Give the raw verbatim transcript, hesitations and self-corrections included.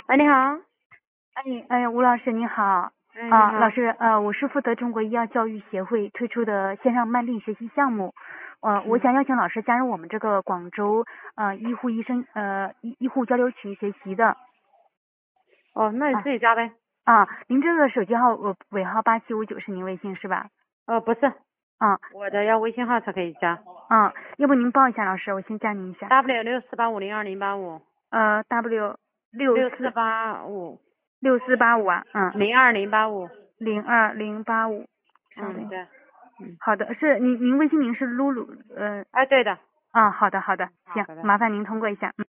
哎，你好。 哎哎，吴老师你好。 哎，你啊，老好。 师，呃，我是负责中国医药教育协会推出的线上慢病学习项目，呃，我嗯。 想邀请老师加入我们这个广州呃医护医生呃医医护交流群学习的。 哦，那你啊自己加呗。 啊，您这个手机号呃尾号八七五九是您微信是吧？ 哦，不是， 啊我的要微信号才可以加。 啊，要不您报一下老师，我先加您一下。 W 六四八五零二零八五。 呃，W 六六四四八五六四八五啊，嗯， 零二零八五。 零二零八五，稍嗯， 等一下。 对。嗯。 好的，是您您微信名是露露，呃。 哎，对的。 啊，好的好的， 好， 行， 拜拜。 麻烦您通过一下。嗯。